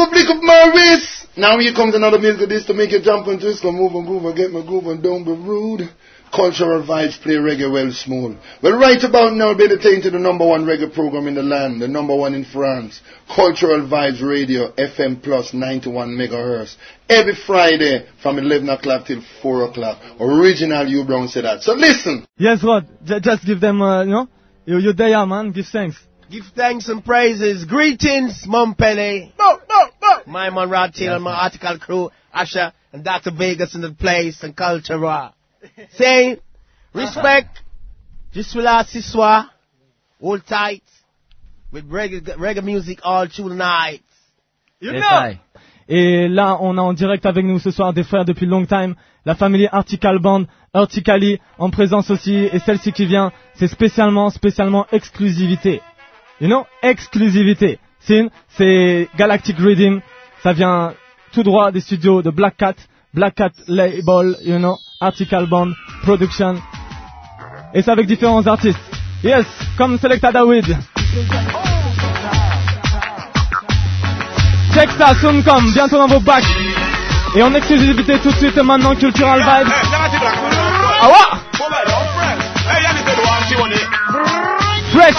Republic of Maurice. Now here comes another music disc to make you jump and twist, come move and groove and get my groove and don't be rude. Cultural Vibes play reggae well smooth. Well, right about now, we'll be entertained to the number one reggae program in the land, the number one in France. Cultural Vibes Radio, FM plus 91 megahertz. Every Friday from 11 o'clock till 4 o'clock. Original Hugh Brown said that. So listen. Yes, Rod. Just give them, you're there, man. Give thanks. Give thanks and praises. Greetings, Mumpele. My man Rod Taylor, my article crew, Asha and Dr. Vegas in the place and Culture. Say, respect, Jiswila Siswa, hold tight, with reggae music all through the night. You know! Et là, on a en direct avec nous ce soir des frères depuis long time, la famille Artical Band, Urticali, en présence aussi, et celle-ci qui vient, c'est spécialement exclusivité. You know? Exclusivité. C'est Galactic Rhythm, ça vient tout droit des studios de Black Cat Label, you know, Artical Band, Production. Et c'est avec différents artistes. Yes, comme Selecta David. Check ça, Soomcom, bientôt dans vos bacs. Et en exclusivité tout de suite maintenant, Cultural Vibes. Ah ouais! Fresh.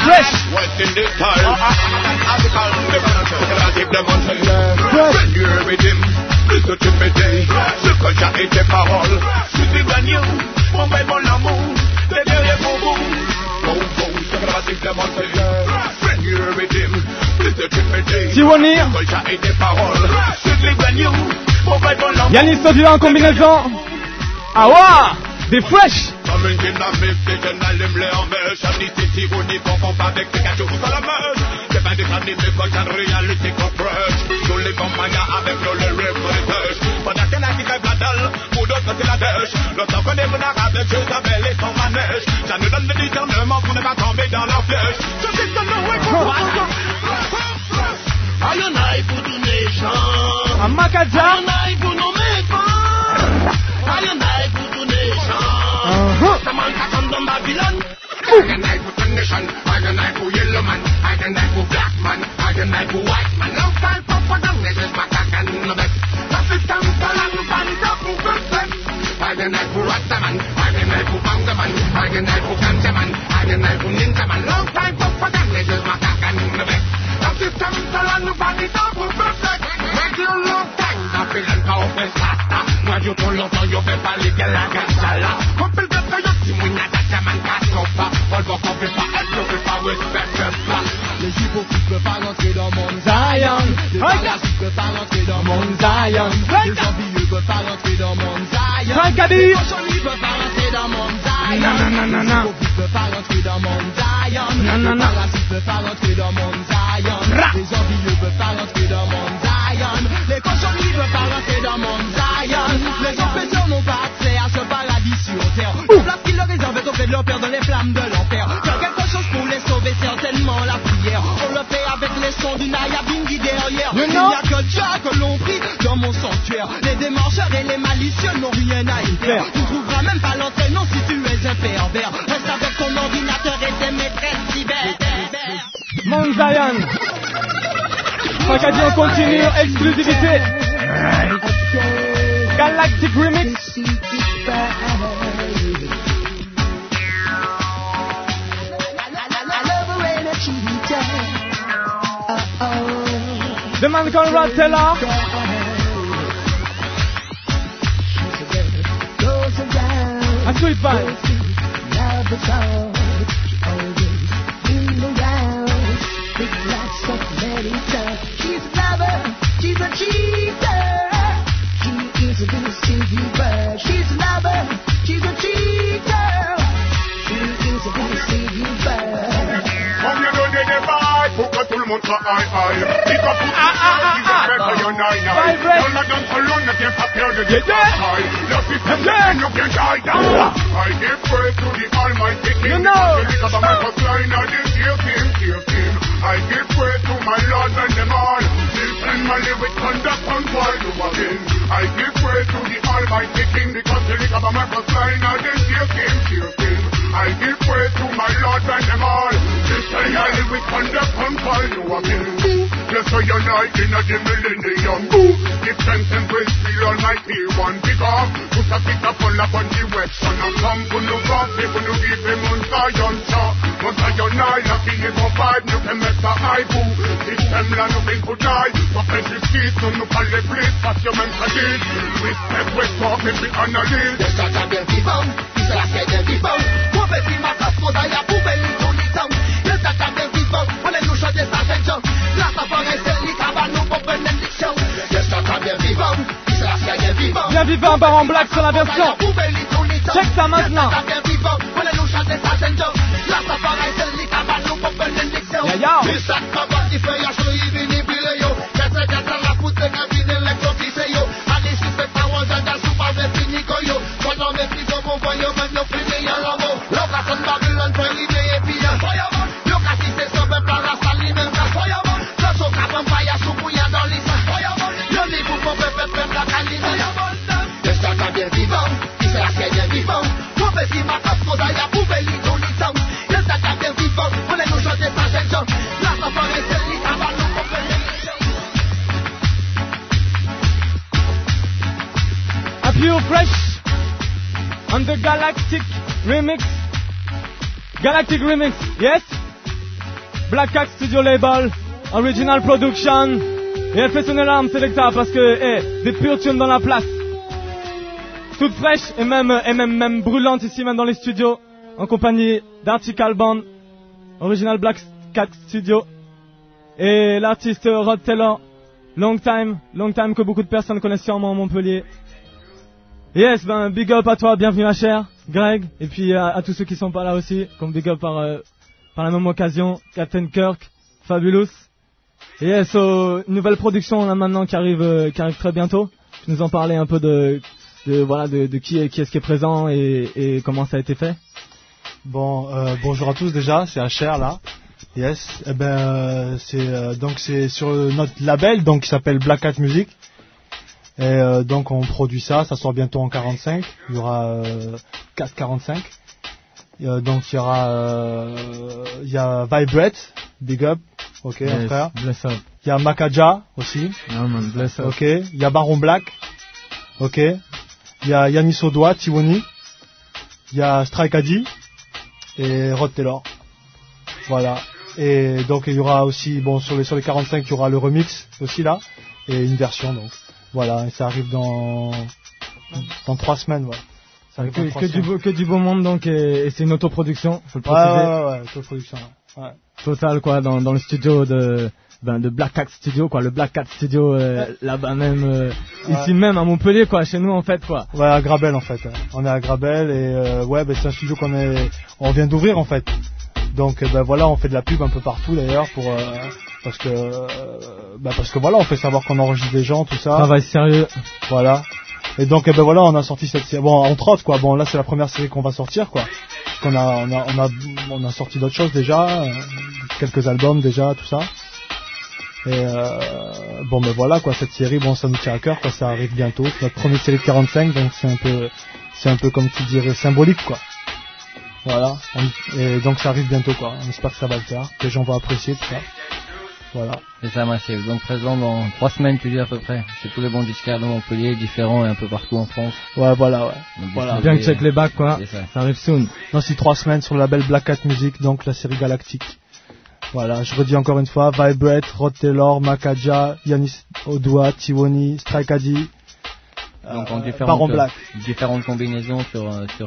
Ce que tu me dis, ce que j'ai tes paroles. Je suis gagné, mon bel mon amour, t'es derrière mon bout. Bon, ce que la musique de mon pays. Seigneur Redim, ce que tu me dis, Tiwani, ce que j'ai tes paroles. Je suis gagné, mon bel mon amour. Yannis Sodieu en combinaison. Ah ouais, des fresh. Comme une dynamique, je n'allume les en mèche. Amnistie, Tiwani, confond pas avec tes cachous sur la mèche. C'est pas des animés que j'ai en réalité compresse. Tous les compagnons avec nos lyrics pour les pêches. Pendant qu'il y en a qui crèvent la dalle, pour d'autres c'est la dèche. L'autre connaît mon arabe, Jézabel et son manège. Ça nous donne des discernements pour ne pas tomber dans leur flèche. Je sais que nous écoutons. Aïe pour nos nations. Amakadja. Aïe pour nos méfants. Aïe pour nos nations. Ça manque à comme dans Babylone. Aïe pour the nation. Aïe pour yellow man. Aïe pour black man. Aïe pour white man. No time for this is my second best. That's the time for land band up for perfect. Aïe pour rasta man. Aïe pour banga man. Aïe pour ganja man. Aïe pour ninja man. No time for this is my second best. That's the time for land band up for perfect. Make you long time. La pile en cause rasta. Moi je pour longtemps je fais pas les gars ganja là. Couple de coyotes si mouina ganja man casse-pas. Volvo qu'on fait pas être le fait pas respect pas. Les hypocrites peuvent pas rentrer dans mon Zion. Les parasites peuvent pas rentrer dans mon Zion. Les envieux peuvent pas rentrer dans mon Zion. Les cochonniers peuvent pas rentrer dans mon Zion. Les hypocrites peuvent pas rentrer dans mon Zion. Les parasites peuvent pas rentrer dans mon Zion. Les envieux peuvent pas rentrer dans mon Zion. Les cochonniers peuvent pas rentrer dans mon Zion. Les oppresseurs n'ont pas accès à ce paradis sur terre. La place qui leur réserve est auprès de leur père dans les flammes de l'enfer. Faire quelque chose pour les sauver, certainement la prière. On le fait avec les sons d'une ayabingi derrière. Il n'y a que Dieu que l'on prie dans mon sanctuaire. Les démarcheurs et les malicieux n'ont rien à y faire. Tu trouveras même pas l'entrée, non, si tu es un pervers. Reste avec ton ordinateur et tes maîtresses cyber. Mount Zion. Fakadi, on continue, exclusivité. Galactic Remix. The man called Rod Taylor. A sweet vibe. She's a lover, she's a cheater. She is a deceiver. She's a lover, she's a cheater. She is a deceiver. Comme le nom de débat, pour que tout le monde soit aïe. Il va pour tout le monde, la donne solo, ne tient pas peur de détail. Le système nous vient d'aïda. I give praise to the Almighty King. Because of my first line, I did give him. I give praise to my Lord and them all. Listen my lyric conduct on while you walk in. I give praise to the Almighty King. Because of my first line, I did give him. I give praise to my Lord and them all. Listen my lyric conduct on while you walk in. Yes, I and I in the millennium. Move, give thanks and praise to the Almighty One. Because put a bit of full upon the west. And I come for no coffee, for no give him on Zion. But I and I, lucky you go five, you can mess a high boo. This time, la no been for die. But every seat, no call the place, pass your mental deed. Respect, we talk, every analyst. Yes, I can be found. This is la scène des vivants. Moi, baby, ma casse, moi, d'ailleurs, poubelle, tout les temps. Yes, I can be vivant. On est nous chanter sa chanson. La safari, c'est les cabanes, nous, pour prendre une diction. Yes, I can be vivant. This is la scène des vivants. Bien vivant, Baron Black sur la version. Check ça maintenant. Yeah, yo. Pure Fresh on the Galactic Remix. Galactic Remix, yes. Black Cat Studio Label, Original Production. Et elle fait son alarme, Selecta, parce que des pure tunes dans la place. Toute fraîche et même brûlante ici, même dans les studios, en compagnie d'Article Band, Original Black Cat Studio. Et l'artiste Rod Taylor, long time que beaucoup de personnes connaissent sûrement à Montpellier. Yes, ben big up à toi, bienvenue ma chère Greg, et puis à tous ceux qui sont pas là aussi, comme big up par la même occasion, Captain Kirk, Fabulous. Et yes, une nouvelle production là maintenant qui arrive très bientôt. Tu nous en parlais un peu de qui est-ce qui est présent et comment ça a été fait. Bon, bonjour à tous déjà, c'est HR là. Yes, c'est sur notre label donc qui s'appelle Black Cat Music. Et donc on produit ça sort bientôt en 45. Il y aura 4:45. Donc il y a Vibrate, big up, ok, yes, frère. Bless up. Il y a Makaja aussi. No man, bless up. Ok. Il y a Baron Black. Ok. Il y a Yanis Odoa, Tiwoni. Il y a Strike Addy et Rod Taylor. Voilà. Et donc il y aura aussi, bon, sur les 45, il y aura le remix aussi là et une version donc. Voilà, et ça arrive dans 3 semaines, voilà. Ça arrive que du beau monde donc, et c'est une autoproduction, faut le préciser. Ouais, autoproduction, ouais. Total quoi, dans le studio de Black Cat Studio quoi, le Black Cat Studio là-bas même, ici même à Montpellier quoi, chez nous en fait quoi. Ouais, à Grabel en fait. On est à Grabel et c'est un studio on vient d'ouvrir en fait. Donc voilà, on fait de la pub un peu partout d'ailleurs parce que voilà, on fait savoir qu'on enregistre des gens, tout ça. Travail sérieux. Voilà. Et donc voilà, on a sorti cette série. Bon, on trotte quoi. Bon, là c'est la première série qu'on va sortir quoi. Parce qu'on a sorti d'autres choses déjà, quelques albums déjà, tout ça. Et voilà quoi, cette série, bon, ça nous tient à cœur quoi, ça arrive bientôt. C'est notre première série de 45, donc c'est un peu comme tu dirais symbolique quoi. Voilà, et donc ça arrive bientôt quoi, on espère que ça va le faire, que les gens vont apprécier tout ça. Voilà. C'est ça, Massive. Donc présent dans 3 semaines, tu dis à peu près. C'est tous les bons disquaires de Montpellier, différents et un peu partout en France. Ouais, voilà, ouais. Donc, voilà. Bien que check les bacs quoi, ça arrive soon. Non, c'est 3 semaines sur le label Black Cat Music, donc la série Galactique. Voilà, je redis encore une fois, Vibrate, Rod Taylor, Makaja, Yanis Odoa, Tiwoni, Strike Addy. Donc en différentes combinaisons sur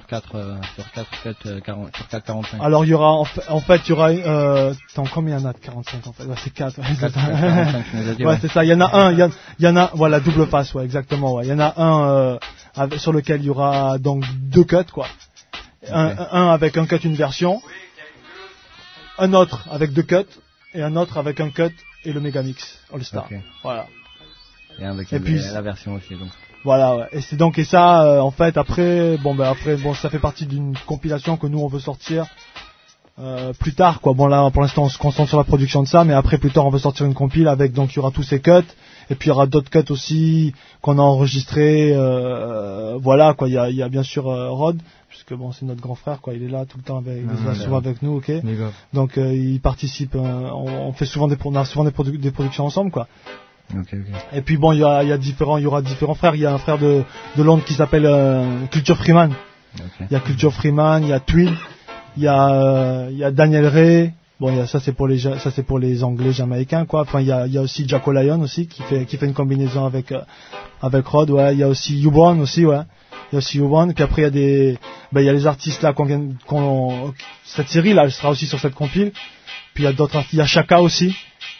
4:45. Alors il y aura en fait il y aura combien il y en a de 45 en fait? Ouais, c'est 4. Ouais, 4:45, ouais, c'est ça, il y en a voilà, double face, ouais, exactement, ouais. Il y en a un sur lequel il y aura donc 2 cuts quoi. Okay. Un avec un cut, une version, un autre avec 2 cuts et un autre avec un cut et le Megamix All Star. Okay. Voilà. Et puis la version aussi donc. Voilà, ouais. Et ça, en fait, après, ça fait partie d'une compilation que nous on veut sortir plus tard, quoi. Bon là, pour l'instant, on se concentre sur la production de ça, mais après, plus tard, on veut sortir une compile avec, donc il y aura tous ces cuts, et puis il y aura d'autres cuts aussi qu'on a enregistrés. Voilà, quoi. Il y a bien sûr Rod. puisque bon, c'est notre grand frère, quoi. Il est là tout le temps il est là souvent avec nous, ok. Big up. Donc il participe. On fait souvent des productions ensemble, quoi. Ok. Et puis bon, il y aura différents frères. Il y a un frère de Londres qui s'appelle Culture Freeman. Ok. Il y a Culture Freeman, il y a Twill, il y a Daniel Ray. Bon, ça c'est pour les Anglais jamaïcains, quoi. Enfin, il y a aussi Jaco Lion aussi qui fait une combinaison avec Rod, ouais. Il y a aussi U-Born aussi, ouais. Il y a aussi U-Born. Puis après il y a les artistes là cette série là, elle sera aussi sur cette compile. Puis il y a d'autres artistes, il y a Chaka aussi.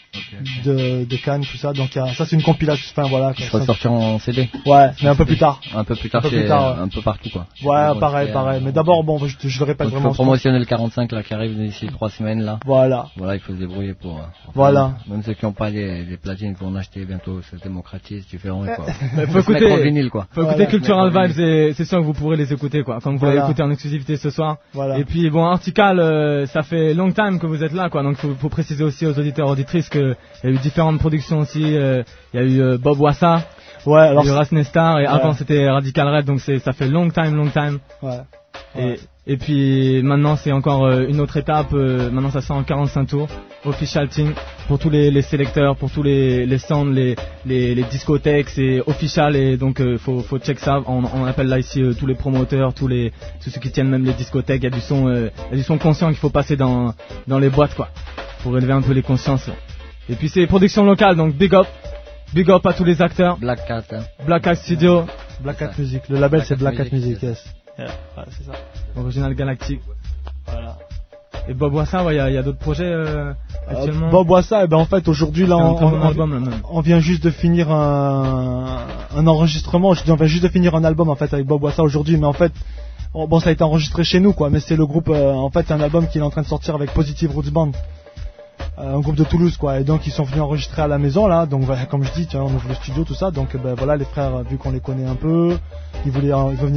De Cannes, tout ça. Donc ça c'est une compilation. Enfin voilà. Tu vas sortir en CD. Ouais, mais un peu plus tard. Un peu plus tard, ouais. un peu partout, quoi. Ouais, pareil. Mais d'abord, bon, je le répète vraiment. Il faut promotionner le 45 là qui arrive d'ici 3 semaines là. Voilà, il faut se débrouiller pour. Voilà. Même ceux qui n'ont pas les platines vont en acheter bientôt, se démocratise, différent, quoi. Faut écouter en vinyle, quoi. Faut écouter Cultural Vibes et c'est sûr que vous pourrez les écouter, quoi. Comme vous l'avez écouté en exclusivité ce soir. Voilà. Et puis bon, Artical, ça fait long time que vous êtes là, quoi. Donc faut préciser aussi aux auditeurs auditrices que il y a eu différentes productions aussi. Il y a eu Bob Wassa. Ouais, alors. Il y a eu Ras Nestar et avant c'était Radical Red, donc ça fait long time. Ouais. Et puis maintenant c'est encore une autre étape. Maintenant ça sort en 45 tours. Official Thing pour tous les sélecteurs, pour tous les stands, les discothèques, c'est official et donc faut check ça. On appelle là ici tous les promoteurs, tous ceux qui tiennent même les discothèques. Il y a du son conscient qu'il faut passer dans les boîtes, quoi, pour élever un peu les consciences. Et puis c'est production locale, donc big up à tous les acteurs. Black Cat. Black Cat Studio. Black Cat Music. Le label c'est Black Cat Music, yes. Yeah. Ouais, c'est ça. Original Galactic. Voilà. Et Bob Wassa, ouais, il y a d'autres projets actuellement. Bob Wassa, en fait aujourd'hui là on vient juste de finir un enregistrement. On vient juste de finir un album en fait avec Bob Wassa aujourd'hui, mais en fait bon ça a été enregistré chez nous, quoi. Mais c'est le groupe en fait c'est un album qu'il est en train de sortir avec Positive Roots Band. Un groupe de Toulouse, quoi, et donc ils sont venus enregistrer à la maison là, donc voilà, comme je dis, on ouvre le studio, tout ça, donc voilà, les frères, vu qu'on les connaît un peu, ils voulaient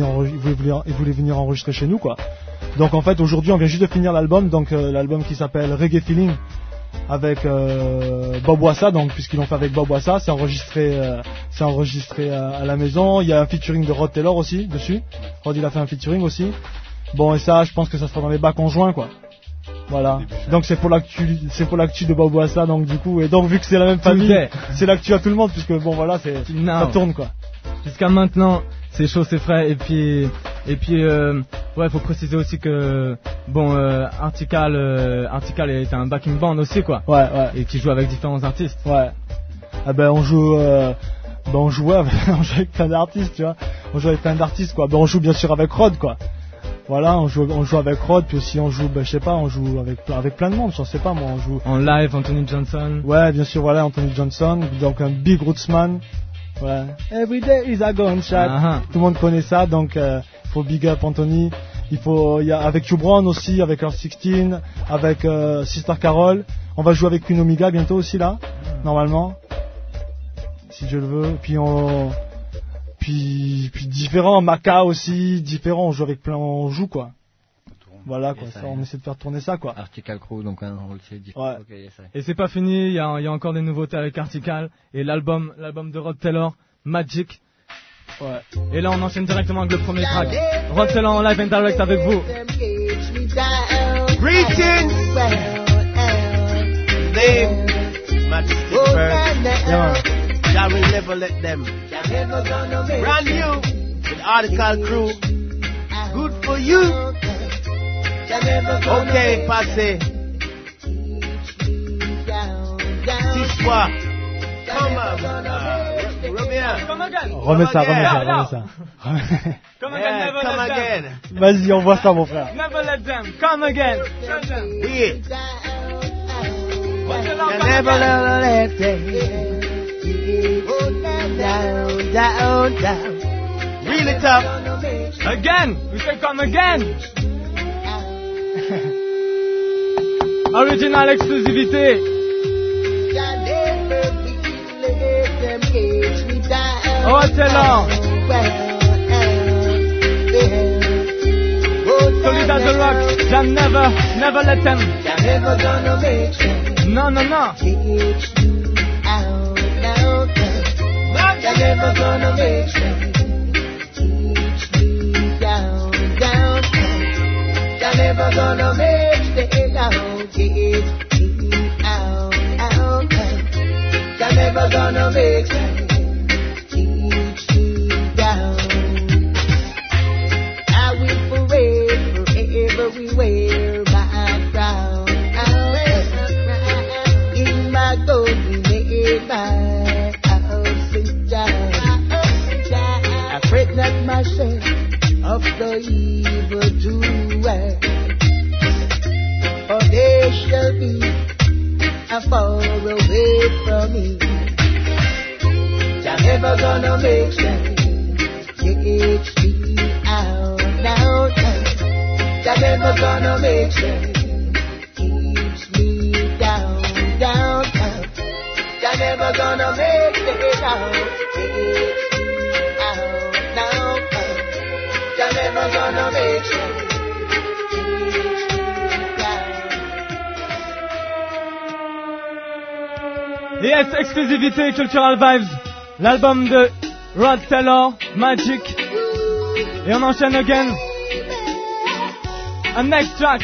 venir enregistrer chez nous, quoi. Donc en fait aujourd'hui on vient juste de finir l'album, donc l'album qui s'appelle Reggae Feeling avec Bob Wassa, donc puisqu'ils l'ont fait avec Bob Wassa, c'est enregistré à la maison. Il y a un featuring de Rod Taylor aussi dessus. Rod il a fait un featuring aussi. Bon, et ça je pense que ça sera dans les bacs en juin, quoi. Voilà. Donc c'est pour l'actu de Bob Wassa, donc du coup, et donc vu que c'est la même famille, c'est l'actu à tout le monde, puisque bon voilà, ça tourne, quoi. Jusqu'à maintenant, c'est chaud, c'est frais, et puis ouais, faut préciser aussi que bon, Artical est un backing band aussi, quoi. Ouais. Et qui joue avec différents artistes. Ouais. On joue avec plein d'artistes, tu vois. On joue avec plein d'artistes, quoi. On joue bien sûr avec Rod, quoi. Voilà, on joue avec Rod, puis aussi on joue, je sais pas, on joue avec plein de monde, je sais pas moi, on joue. En live, Anthony Johnson. Ouais, bien sûr, voilà, Anthony Johnson, donc un Big Rootsman. Ouais. Every day is a gunshot. Tout le monde connaît ça, donc il faut big up Anthony. Il y a avec U-Born aussi, avec Earth 16, avec Sister Carol. On va jouer avec Queen Omega bientôt aussi là, normalement, si Dieu le veut. Puis différents, Maca aussi, différents, on joue quoi. Voilà, quoi, ça, on essaie de faire tourner ça, quoi. Artical Crew, donc un rôle c'est ouais. Okay, yes, et c'est pas fini, il y a encore des nouveautés avec Artical et l'album de Rod Taylor, Magic. Ouais. Et là on enchaîne directement avec le premier track. Rod Taylor en live and direct avec vous. Greetings! Name, Majesty first. I will never let them. Brand new with Article Crew. Good for you. Okay, passé. 6 fois. Come on. Remets ça. Come again, never let them. Vas-y, on voit ça, mon frère. Never let them. Come again. Yeah. Never let them. Down. Really tough. Again. We say come again. Original exclusivité. Rod Taylor. Solid as a rock. Jam never let them. No. Never gonna make sense. Teach me down. never gonna make it out, out. You're never gonna make it teach you down. I will forever wear my crown. In my golden made my house and down. I fret not myself of the evil doer, for they shall be far away from me. You're never gonna make sense. THD out now. You're never gonna make sense. Keeps me down. You're never gonna make it out. THD out now. You're never gonna make sense. Yes, exclusivité Cultural Vibes, l'album de Rod Taylor, Magic. Et on enchaîne again. Un next track.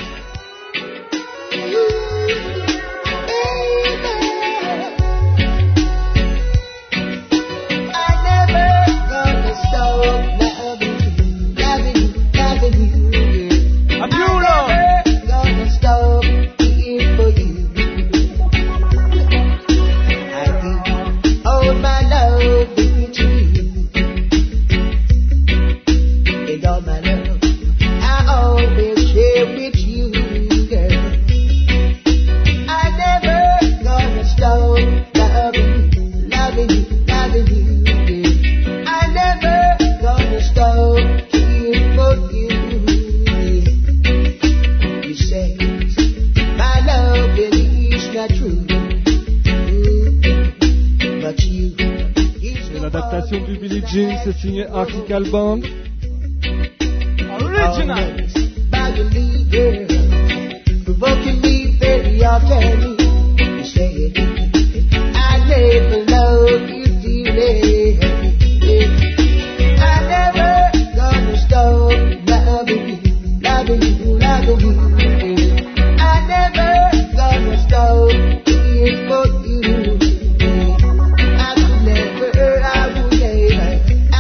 C'est signé Article Band. Original. Provoking me very often. You say I never loved you dearly. I never gonna stop loving you. I never gonna stop here for you. I could never, I would never.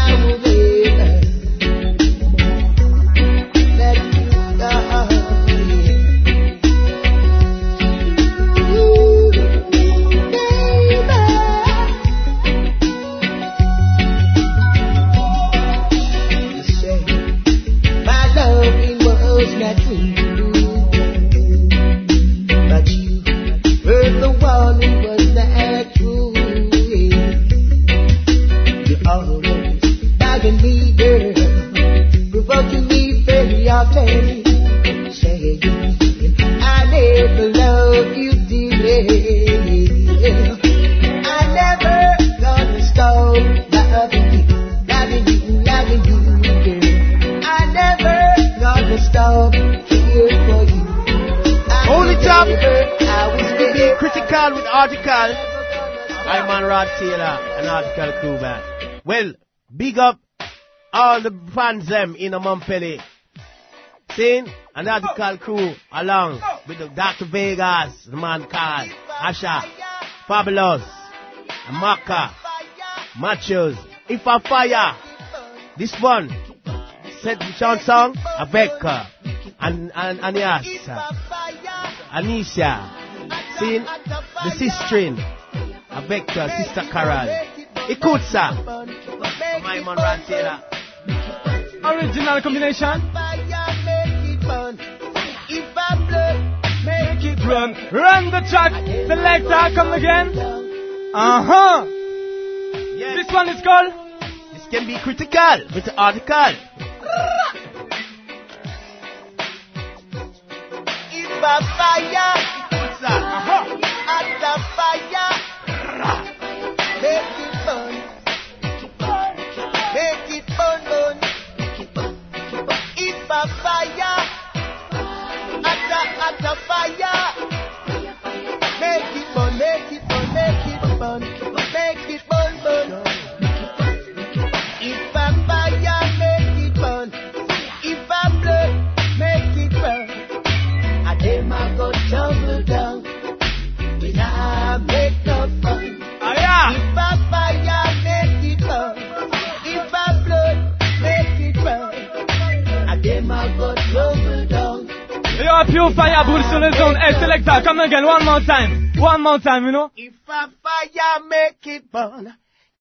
With Article, I'm on Rod Taylor and Article Crew band. Well, big up all the fans them in the Montpellier. Seeing an Article Crew along with the Dr. Vegas, the man called Asha, Fabulous, Maka, Machos, If I Fire. This one, set the chant song, Abeka, and Anisha. Seeing the sister-in, Vector, Sister Carol, Ikutsa, my man Rod Taylor. Original combination. Make it run. Run the track. Selector, come again. Yes. This one is called. This can be critical with the Article. If I fire. At the fire, make it burn, make it burn. If a fire, at the fire, make it burn, make it burn, make it burn, make it burn. If a fire, make it burn. If a blood, make it burn. Et yo, Pure Fire brûle sur les zones. Hey, Selecta, come again, one more time, you know? If a fire make it burn,